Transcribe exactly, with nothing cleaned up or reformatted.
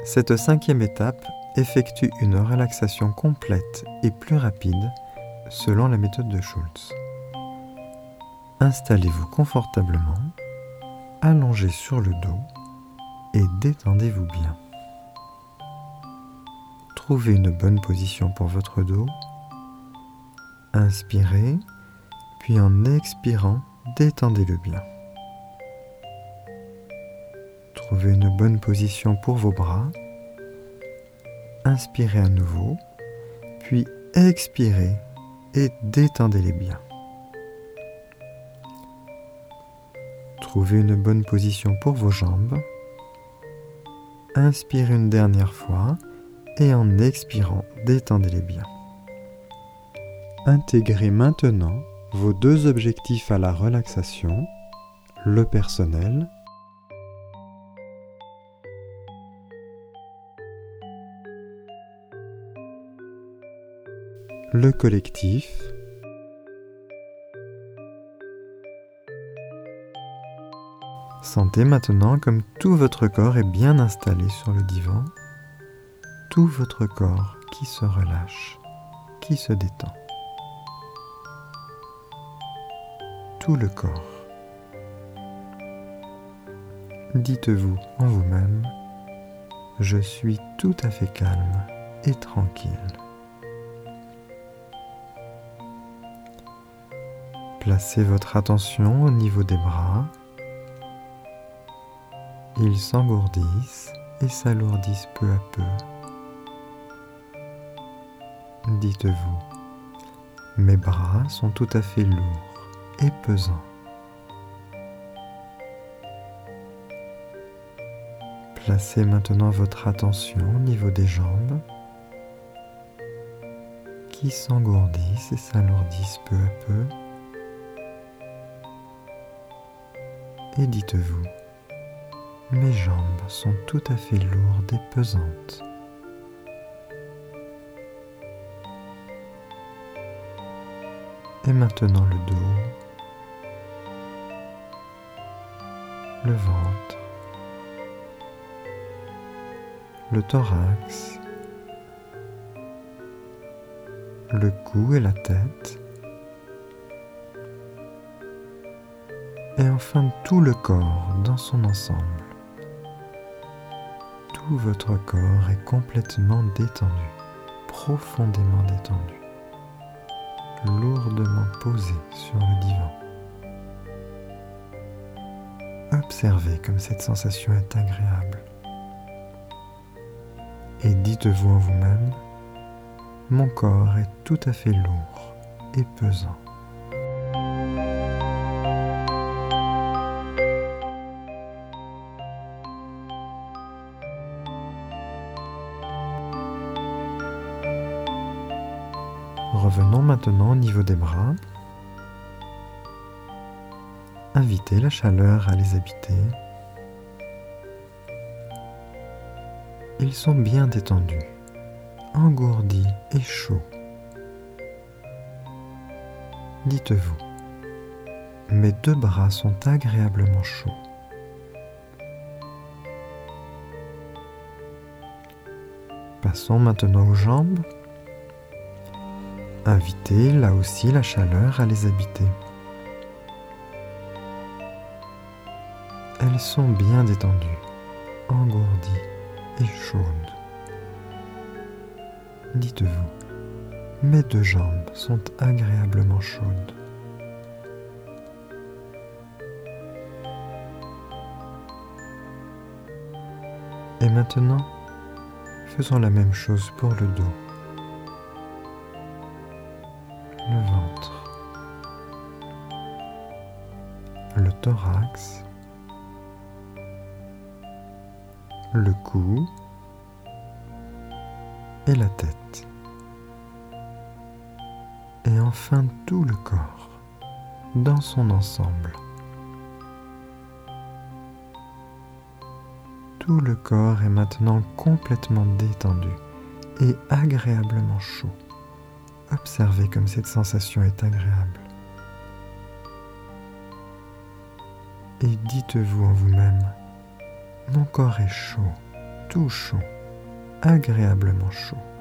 Cette cinquième étape effectue une relaxation complète et plus rapide selon la méthode de Schultz. Installez-vous confortablement, allongez sur le dos et détendez-vous bien. Trouvez une bonne position pour votre dos. Inspirez, puis en expirant, détendez-le bien. Trouvez une bonne position pour vos bras. Inspirez à nouveau, puis expirez et détendez-les bien. Trouvez une bonne position pour vos jambes. Inspirez une dernière fois et en expirant, détendez-les bien. Intégrez maintenant vos deux objectifs à la relaxation, le personnel le collectif Sentez maintenant comme tout votre corps est bien installé sur le divan, tout votre corps qui se relâche, qui se détend. Tout le corps. Dites-vous en vous-même, je suis tout à fait calme et tranquille. Placez votre attention au niveau des bras. Ils s'engourdissent et s'alourdissent peu à peu. Dites-vous, mes bras sont tout à fait lourds et pesants. Placez maintenant votre attention au niveau des jambes qui s'engourdissent et s'alourdissent peu à peu. Et dites-vous, mes jambes sont tout à fait lourdes et pesantes. Et maintenant le dos, le ventre, le thorax, le cou et la tête, et enfin tout le corps dans son ensemble. Tout votre corps est complètement détendu, profondément détendu, lourdement posé sur le divan. Observez comme cette sensation est agréable. Et dites-vous en vous-même, mon corps est tout à fait lourd et pesant. Revenons maintenant au niveau des bras. Invitez la chaleur à les habiter. Ils sont bien détendus, engourdis et chauds. Dites-vous, mes deux bras sont agréablement chauds. Passons maintenant aux jambes. Invitez là aussi la chaleur à les habiter. Elles sont bien détendues, engourdies et chaudes. Dites-vous, mes deux jambes sont agréablement chaudes. Et maintenant, faisons la même chose pour le dos. Le ventre, le thorax, le cou et la tête. Et enfin tout le corps, dans son ensemble. Tout le corps est maintenant complètement détendu et agréablement chaud. Observez comme cette sensation est agréable. Et dites-vous en vous-même, mon corps est chaud, tout chaud. agréablement chaud.